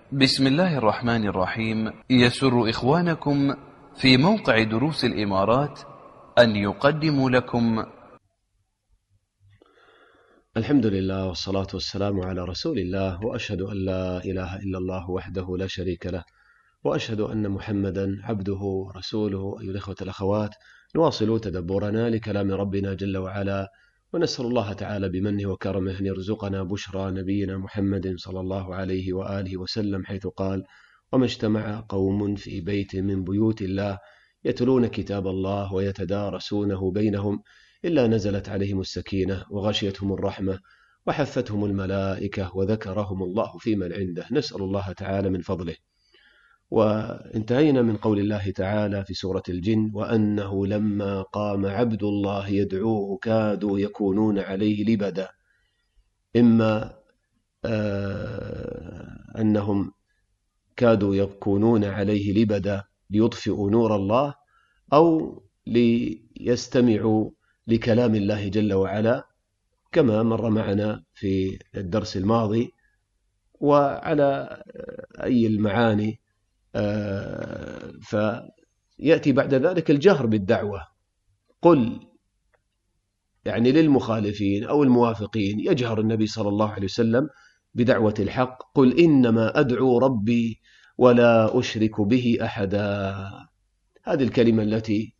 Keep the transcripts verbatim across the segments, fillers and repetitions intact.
بسم الله الرحمن الرحيم. يسر إخوانكم في موقع دروس الإمارات أن يقدموا لكم الحمد لله والصلاة والسلام على رسول الله، وأشهد أن لا إله إلا الله وحده لا شريك له، وأشهد أن محمدا عبده ورسوله. أيها الإخوة الأخوات، نواصل تدبرنا لكلام ربنا جل وعلا، ونسأل الله تعالى بمنه وكرمه أن يرزقنا بشرى نبينا محمد صلى الله عليه وآله وسلم، حيث قال: وما اجتمع قوم في بيت من بيوت الله يتلون كتاب الله ويتدارسونه بينهم إلا نزلت عليهم السكينة وغشيتهم الرحمة وحفتهم الملائكة وذكرهم الله في من عنده. نسأل الله تعالى من فضله. وانتهينا من قول الله تعالى في سورة الجن: وأنه لما قام عبد الله يدعوه كادوا يكونون عليه لبدا. إما آه أنهم كادوا يكونون عليه لبدا ليطفئوا نور الله، أو ليستمعوا لكلام الله جل وعلا، كما مر معنا في الدرس الماضي. وعلى أي المعاني فيأتي بعد ذلك الجهر بالدعوة. قل يعني للمخالفين أو الموافقين، يجهر النبي صلى الله عليه وسلم بدعوة الحق: قل إنما أدعو ربي ولا أشرك به أحدا. هذه الكلمة التي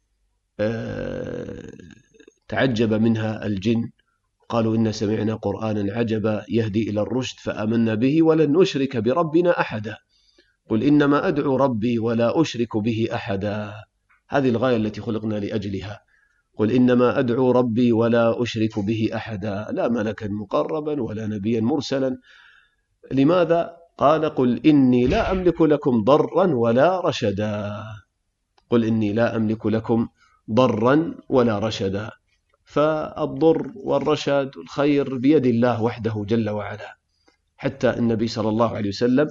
تعجب منها الجن، قالوا: إن سمعنا قرآنا عجبا يهدي إلى الرشد فآمنا به ولن نشرك بربنا أحدا. قل إنما أدعو ربي ولا أشرك به أحدا. هذه الغاية التي خلقنا لأجلها. قل إنما أدعو ربي ولا أشرك به أحدا، لا ملكا مقربا ولا نبيا مرسلا. لماذا؟ قال: قل إني لا أملك لكم ضرا ولا رشدا. قل إني لا أملك لكم ضرا ولا رشدا. فالضر والرشد والخير بيد الله وحده جل وعلا. حتى النبي صلى الله عليه وسلم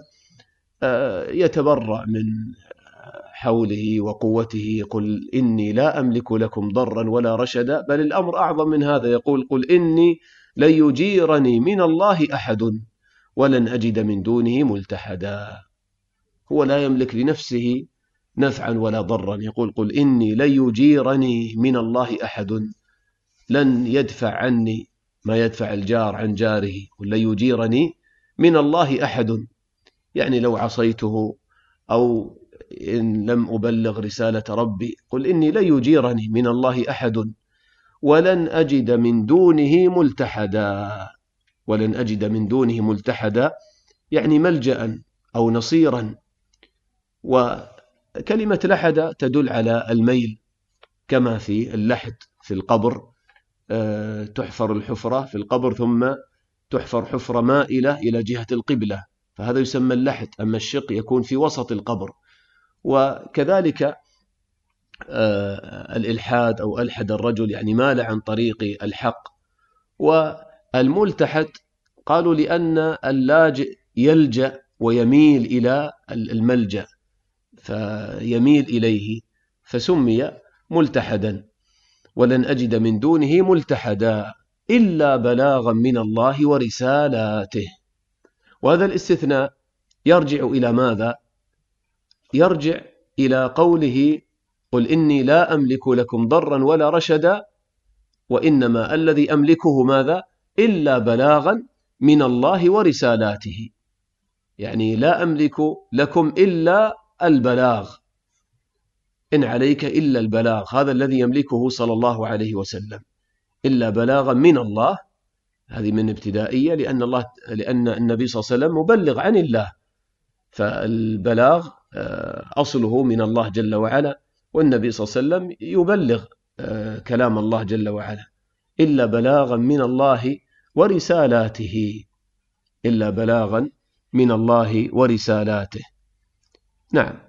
يتبرأ من حوله وقوته: قل إني لا أملك لكم ضرا ولا رشدا. بل الأمر أعظم من هذا، يقول: قل إني لن يجيرني من الله أحد ولن أجد من دونه ملتحدا. هو لا يملك لنفسه نفعا ولا ضرا. يقول: قل إني لن يجيرني من الله أحد، لن يدفع عني ما يدفع الجار عن جاره. قل لن يجيرني من الله أحد، يعني لو عصيته أو إن لم أبلغ رسالة ربي. قل إني لن يجيرني من الله أحد ولن أجد من دونه ملتحدا. ولن أجد من دونه ملتحدا يعني ملجأ أو نصيرا. وكلمة لحد تدل على الميل، كما في اللحد في القبر، تحفر الحفرة في القبر ثم تحفر حفرة مائلة إلى جهة القبلة، فهذا يسمى اللحد. أما الشق يكون في وسط القبر. وكذلك الإلحاد أو ألحد الرجل يعني مال عن طريق الحق. والملتحد قالوا لأن اللاجئ يلجأ ويميل إلى الملجأ، فيميل إليه فسمي ملتحدا. ولن أجد من دونه ملتحدا إلا بلاغا من الله ورسالاته. وهذا الاستثناء يرجع إلى ماذا؟ يرجع إلى قوله: قل إني لا أملك لكم ضرا ولا رشدا، وإنما الذي أملكه ماذا؟ إلا بلاغا من الله ورسالاته. يعني لا أملك لكم إلا البلاغ، إن عليك إلا البلاغ. هذا الذي يملكه صلى الله عليه وسلم، إلا بلاغا من الله. هذه من ابتدائية، لأن الله لأن النبي صلى الله عليه وسلم مبلغ عن الله، فالبلاغ أصله من الله جل وعلا، والنبي صلى الله عليه وسلم يبلغ كلام الله جل وعلا. إلا بلاغا من الله ورسالاته، إلا بلاغا من الله ورسالاته. نعم،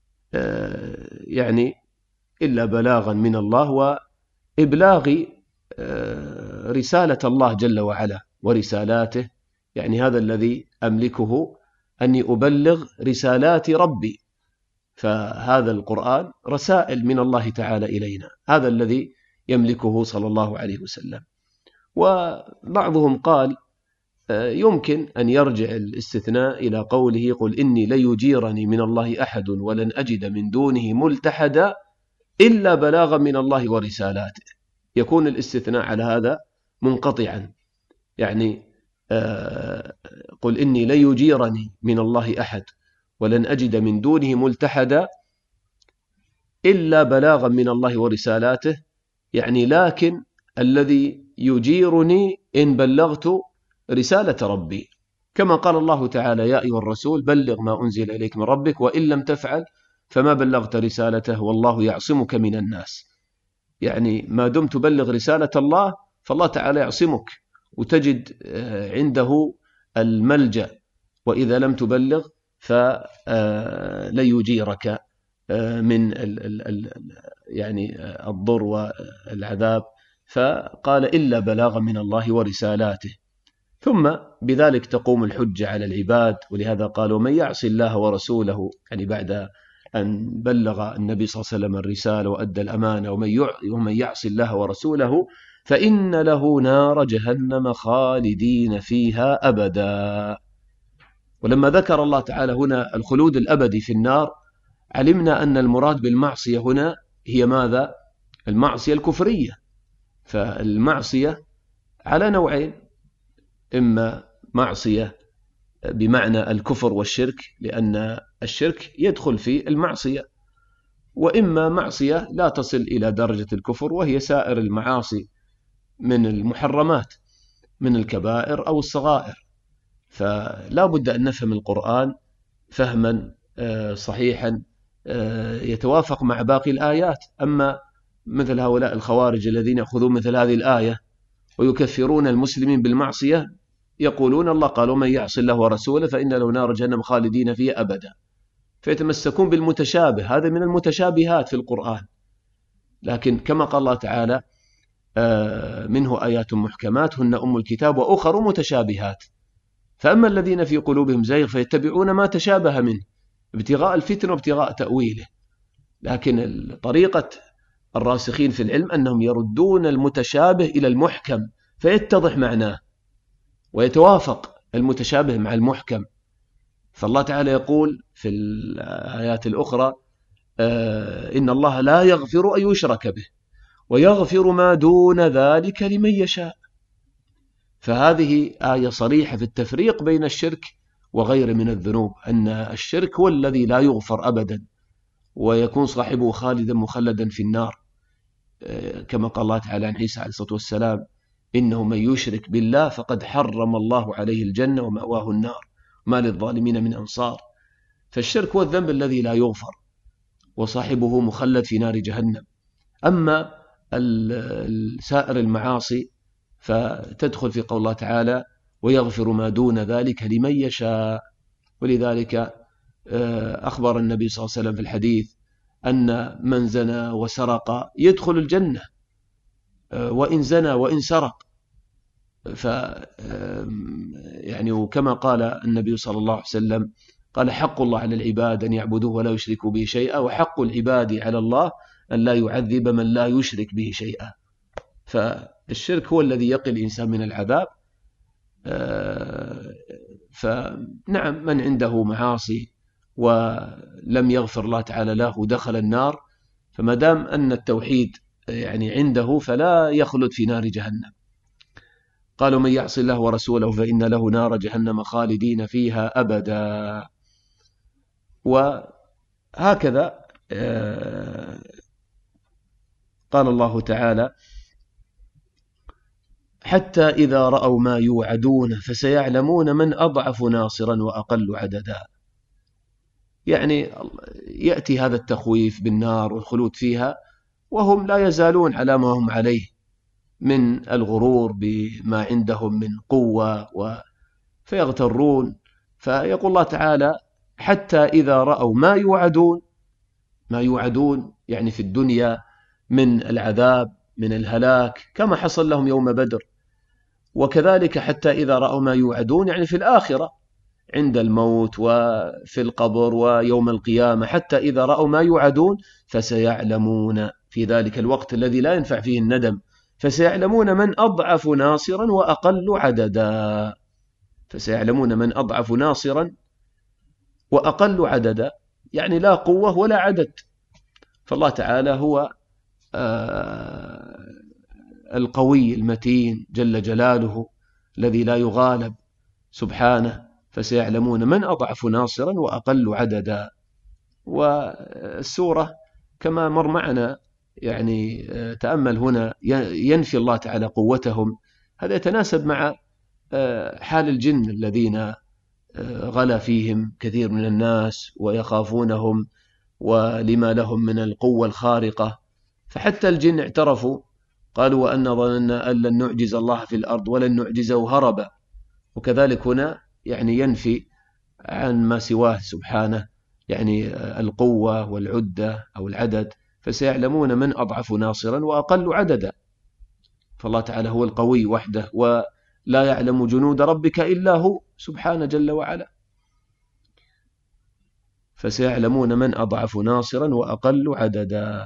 يعني إلا بلاغا من الله وإبلاغ رسالة الله جل وعلا ورسالاته. يعني هذا الذي أملكه، أني أبلغ رسالات ربي. فهذا القرآن رسائل من الله تعالى إلينا، هذا الذي يملكه صلى الله عليه وسلم. وبعضهم قال يمكن أن يرجع الاستثناء إلى قوله قل إني ليجيرني من الله أحد ولن أجد من دونه ملتحدا إلا بلاغا من الله ورسالاته، يكون الاستثناء على هذا منقطعا، يعني قل إني ليجيرني من الله أحد ولن أجد من دونه ملتحدا إلا بلاغا من الله ورسالاته، يعني لكن الذي يجيرني إن بلغت رسالة ربي، كما قال الله تعالى يا أيها الرسول بلغ ما أنزل إليك من ربك وإن لم تفعل فما بلغت رسالته والله يعصمك من الناس. يعني ما دمت تبلغ رسالة الله فالله تعالى يعصمك وتجد عنده الملجأ، وإذا لم تبلغ فلن يجيرك من يعني الضر والعذاب، فقال إلا بلاغا من الله ورسالاته. ثم بذلك تقوم الحجة على العباد، ولهذا قالوا من يعص الله ورسوله، يعني بعد أن بلغ النبي صلى الله عليه وسلم الرسالة وأدى الأمانة، ومن يعص الله ورسوله فإن له نار جهنم خالدين فيها أبدا. ولما ذكر الله تعالى هنا الخلود الأبدي في النار، علمنا أن المراد بالمعصية هنا هي ماذا؟ المعصية الكفرية. فالمعصية على نوعين، إما معصية بمعنى الكفر والشرك لأن الشرك يدخل في المعصية، وإما معصية لا تصل إلى درجة الكفر وهي سائر المعاصي من المحرمات من الكبائر أو الصغائر. فلا بد أن نفهم القرآن فهما صحيحا يتوافق مع باقي الآيات. أما مثل هؤلاء الخوارج الذين يأخذون مثل هذه الآية ويكفرون المسلمين بالمعصية، يقولون الله قال ومن يعص الله ورسوله فإن له نار جهنم خالدين فيها أبدا، فيتمسكون بالمتشابه. هذا من المتشابهات في القرآن، لكن كما قال الله تعالى منه آيات محكمات هن أم الكتاب وأخر متشابهات، فأما الذين في قلوبهم زيغ فيتبعون ما تشابه منه ابتغاء الفتنة وابتغاء تأويله. لكن طريقة الراسخين في العلم أنهم يردون المتشابه إلى المحكم فيتضح معناه ويتوافق المتشابه مع المحكم. فالله تعالى يقول في الآيات الأخرى إن الله لا يغفر أن يشرك به ويغفر ما دون ذلك لمن يشاء. فهذه آية صريحة في التفريق بين الشرك وغير من الذنوب، أن الشرك هو الذي لا يغفر أبدا ويكون صاحبه خالدا مخلدا في النار، كما قال الله تعالى عن عيسى عليه الصلاة والسلام إنه من يشرك بالله فقد حرم الله عليه الجنة ومأواه النار ما للظالمين من أنصار. فالشرك هو الذنب الذي لا يغفر وصاحبه مخلد في نار جهنم. أما سائر المعاصي فتدخل في قول الله تعالى ويغفر ما دون ذلك لمن يشاء. ولذلك أخبر النبي صلى الله عليه وسلم في الحديث أن من زنى وسرق يدخل الجنة وإن زنى وإن سرق. ف يعني وكما قال النبي صلى الله عليه وسلم قال حق الله على العباد أن يعبدوه ولا يشركوا به شيئا، وحق العباد على الله أن لا يعذب من لا يشرك به شيئا. فالشرك هو الذي يقي الإنسان من العذاب. فنعم من عنده معاصي ولم يغفر الله تعالى له دخل النار، فما دام أن التوحيد يعني عنده فلا يخلد في نار جهنم. قالوا من يعص الله ورسوله فإن له نار جهنم خالدين فيها أبدا. وهكذا قال الله تعالى حتى إذا رأوا ما يوعدون فسيعلمون من أضعف ناصرا وأقل عددا. يعني يأتي هذا التخويف بالنار والخلود فيها وهم لا يزالون على ما هم عليه من الغرور بما عندهم من قوة فيغترون. فيقول الله تعالى حتى إذا رأوا ما يوعدون، ما يوعدون يعني في الدنيا من العذاب من الهلاك كما حصل لهم يوم بدر، وكذلك حتى إذا رأوا ما يوعدون يعني في الآخرة عند الموت وفي القبر ويوم القيامة. حتى إذا رأوا ما يوعدون فسيعلمون في ذلك الوقت الذي لا ينفع فيه الندم، فسيعلمون من أضعف ناصرا وأقل عددا. فسيعلمون من أضعف ناصرا وأقل عددا، يعني لا قوة ولا عدد. فالله تعالى هو القوي المتين جل جلاله الذي لا يغالب سبحانه، فسيعلمون من أضعف ناصرا وأقل عددا. والسورة كما مر معنا يعني تأمل هنا ينفي الله تعالى قوتهم، هذا يتناسب مع حال الجن الذين غلا فيهم كثير من الناس ويخافونهم ولما لهم من القوة الخارقة. فحتى الجن اعترفوا قالوا وأن ظننا أن لن نعجز الله في الأرض ولن نعجزه هربا. وكذلك هنا يعني ينفي عن ما سواه سبحانه يعني القوة والعدة أو العدد، فسيعلمون من أضعف ناصرا وأقل عددا. فالله تعالى هو القوي وحده ولا يعلم جنود ربك إلا هو سبحانه جل وعلا. فسيعلمون من أضعف ناصرا وأقل عددا.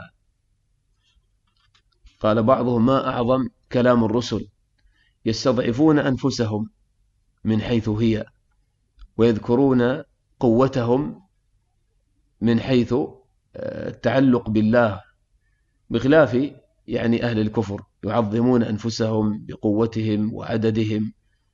قال بعضهم ما أعظم كلام الرسل، يستضعفون أنفسهم من حيث هي ويذكرون قوتهم من حيث التعلق بالله، بخلاف يعني أهل الكفر يعظمون أنفسهم بقوتهم وعددهم.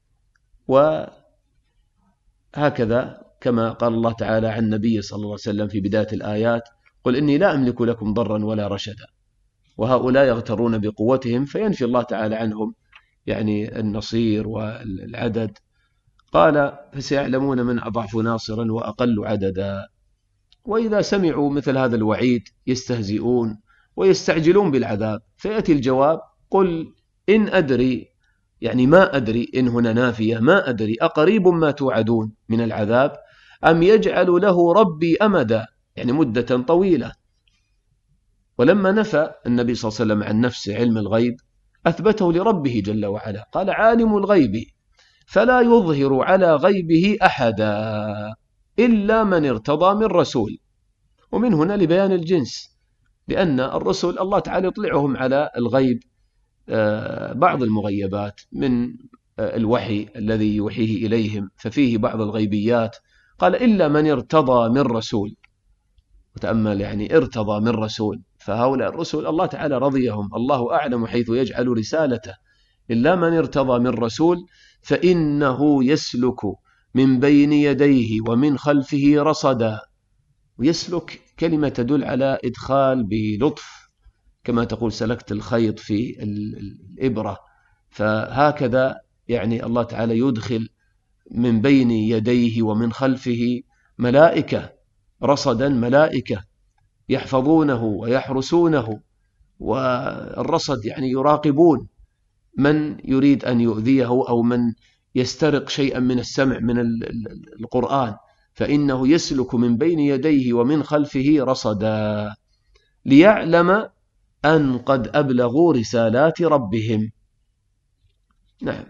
وهكذا كما قال الله تعالى عن النبي صلى الله عليه وسلم في بداية الآيات قل إني لا أملك لكم ضرا ولا رشدا. وهؤلاء يغترون بقوتهم فينفي الله تعالى عنهم يعني النصير والعدد. قال فسيعلمون من أضعف ناصرا وأقل عددا. وإذا سمعوا مثل هذا الوعيد يستهزئون ويستعجلون بالعذاب، فيأتي الجواب قل إن أدري، يعني ما أدري، إن هنا نافية، ما أدري أقريب ما توعدون من العذاب أم يجعل له ربي أمدا، يعني مدة طويلة. ولما نفى النبي صلى الله عليه وسلم عن نفسه علم الغيب أثبته لربه جل وعلا، قال عالم الغيب فلا يظهر على غيبه أحدا إلا من ارتضى من رسول. ومن هنا لبيان الجنس، لأن الرسل الله تعالى يطلعهم على الغيب بعض المغيبات من الوحي الذي يوحيه إليهم، ففيه بعض الغيبيات. قال إلا من ارتضى من رسول، وتأمل يعني ارتضى من رسول، فهؤلاء الرسل الله تعالى رضيهم، الله أعلم حيث يجعل رسالته. إلا من ارتضى من رسول فإنه يسلك من بين يديه ومن خلفه رصدا. ويسلك كلمة تدل على إدخال بلطف، كما تقول سلكت الخيط في الإبرة، فهكذا يعني الله تعالى يدخل من بين يديه ومن خلفه ملائكة رصدا، ملائكة يحفظونه ويحرسونه. والرصد يعني يراقبون من يريد أن يؤذيه أو من يسترق شيئا من السمع من القرآن، فإنه يسلك من بين يديه ومن خلفه رصدا ليعلم أن قد أبلغوا رسالات ربهم. نعم،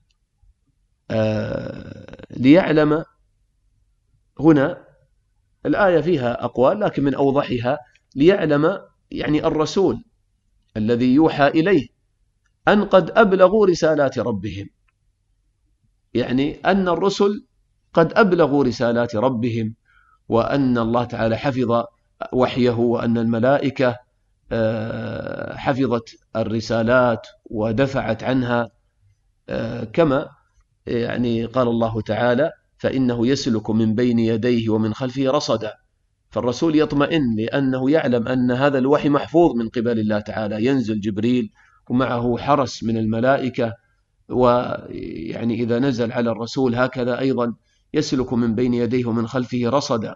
آه ليعلم هنا الآية فيها أقوال، لكن من أوضحها ليعلم يعني الرسول الذي يوحى إليه أن قد أبلغوا رسالات ربهم، يعني أن الرسل قد أبلغوا رسالات ربهم، وأن الله تعالى حفظ وحيه، وأن الملائكة حفظت الرسالات ودفعت عنها، كما يعني قال الله تعالى فإنه يسلك من بين يديه ومن خلفه رصدا. فالرسول يطمئن لأنه يعلم أن هذا الوحي محفوظ من قبل الله تعالى، ينزل جبريل ومعه حرس من الملائكة، ويعني إذا نزل على الرسول هكذا أيضا يسلك من بين يديه ومن خلفه رصدا.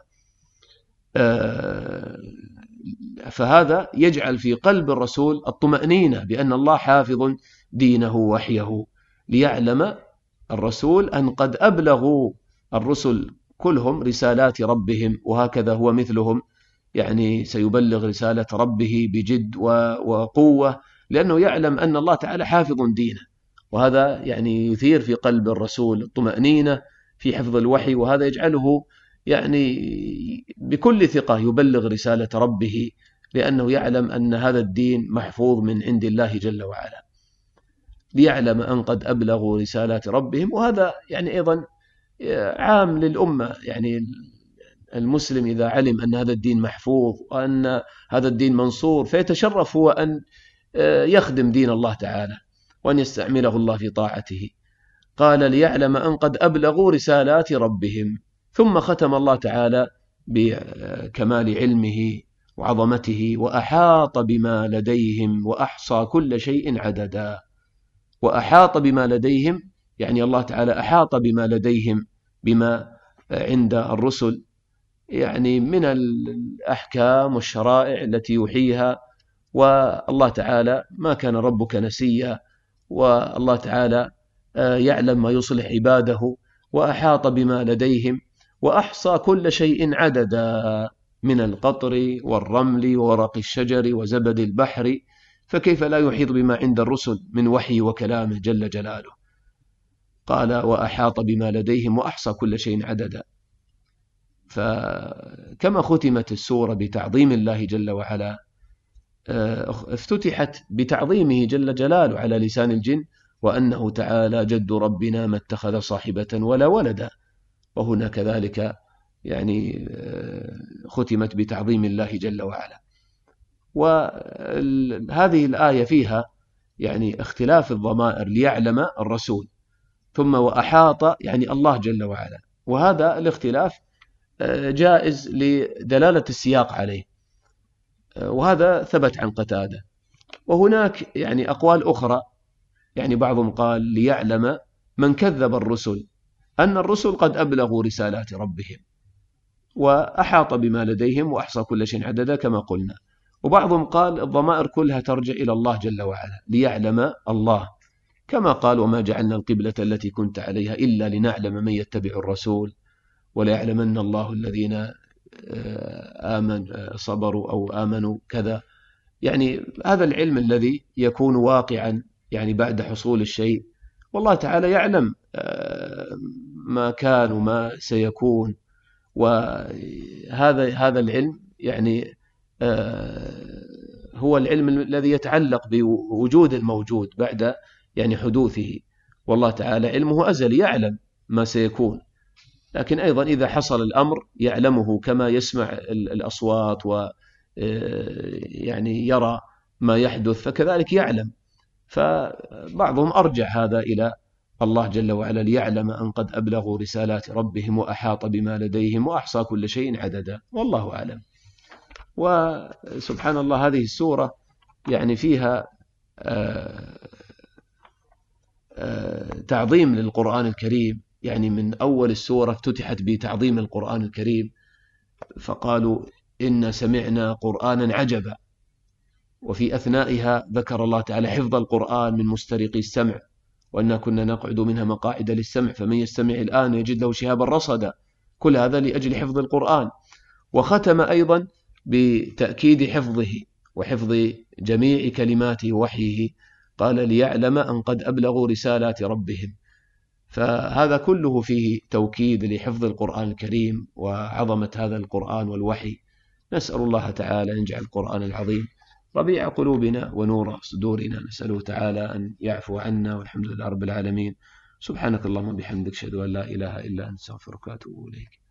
فهذا يجعل في قلب الرسول الطمأنينة بأن الله حافظ دينه وحيه، ليعلم الرسول أن قد أبلغوا الرسل كلهم رسالات ربهم، وهكذا هو مثلهم يعني سيبلغ رسالة ربه بجد وقوة، لأنه يعلم أن الله تعالى حافظ دينه. وهذا يعني يثير في قلب الرسول الطمأنينة في حفظ الوحي، وهذا يجعله يعني بكل ثقة يبلغ رسالة ربه، لأنه يعلم أن هذا الدين محفوظ من عند الله جل وعلا. ليعلم أن قد أبلغوا رسالات ربهم، وهذا يعني أيضا عام للأمة، يعني المسلم إذا علم أن هذا الدين محفوظ وأن هذا الدين منصور فيتشرف هو أن يخدم دين الله تعالى وأن يستعمله الله في طاعته. قال ليعلم أن قد أبلغوا رسالات ربهم، ثم ختم الله تعالى بكمال علمه وعظمته: وأحاط بما لديهم وأحصى كل شيء عددا. وأحاط بما لديهم يعني الله تعالى أحاط بما لديهم، بما عند الرسل، يعني من الأحكام والشرائع التي يوحيها. والله تعالى ما كان ربك نسيا، والله تعالى يعلم ما يصلح عباده. وأحاط بما لديهم وأحصى كل شيء عددا، من القطر والرمل وورق الشجر وزبد البحر، فكيف لا يحيط بما عند الرسل من وحي وكلامه جل جلاله. قال وأحاط بما لديهم وأحصى كل شيء عددا. فكما ختمت السورة بتعظيم الله جل وعلا، افتتحت بتعظيمه جل جلاله على لسان الجن: وأنه تعالى جد ربنا ما اتخذ صاحبة ولا ولدا. وهنا كذلك يعني ختمت بتعظيم الله جل وعلا. وهذه الآية فيها يعني اختلاف الضمائر: ليعلم الرسول، ثم وأحاط يعني الله جل وعلا. وهذا الاختلاف جائز لدلالة السياق عليه، وهذا ثبت عن قتادة. وهناك يعني أقوال أخرى، يعني بعضهم قال ليعلم من كذب الرسل أن الرسل قد أبلغوا رسالات ربهم، وأحاط بما لديهم وأحصى كل شيء عددا كما قلنا. وبعضهم قال الضمائر كلها ترجع إلى الله جل وعلا، ليعلم الله، كما قال: وما جعلنا القبلة التي كنت عليها إلا لنعلم من يتبع الرسول وليعلمن الله الذين آمن صبروا أو آمنوا كذا. يعني هذا العلم الذي يكون واقعا يعني بعد حصول الشيء، والله تعالى يعلم ما كان وما سيكون. وهذا هذا العلم يعني هو العلم الذي يتعلق بوجود الموجود بعد يعني حدوثه، والله تعالى علمه أزلي يعلم ما سيكون. لكن أيضا إذا حصل الأمر يعلمه كما يسمع الأصوات و يعني يرى ما يحدث، فكذلك يعلم. فبعضهم أرجع هذا إلى الله جل وعلا: ليعلم أن قد أبلغوا رسالات ربهم وأحاط بما لديهم وأحصى كل شيء عددا، والله أعلم. وسبحان الله هذه السورة يعني فيها تعظيم للقرآن الكريم، يعني من أول السورة افتتحت بتعظيم القرآن الكريم، فقالوا إن سمعنا قرآنا عجبا. وفي أثنائها ذكر الله تعالى حفظ القرآن من مسترقي السمع، وأننا كنا نقعد منها مقاعد للسمع فمن يستمع الآن يجد له شهابا رصدا. كل هذا لأجل حفظ القرآن. وختم أيضا بتأكيد حفظه وحفظ جميع كلماته ووحيه، قال: ليعلم أن قد أبلغوا رسالات ربهم. فهذا كله فيه توكيد لحفظ القرآن الكريم وعظمة هذا القرآن والوحي. نسأل الله تعالى أن يجعل القرآن العظيم ربيع قلوبنا ونور صدورنا. نسأله تعالى أن يعفو عنا، والحمد لله رب العالمين. سبحانك اللهم وبحمدك، أشهد أن لا إله إلا أنت، أستغفرك وأتوب إليك.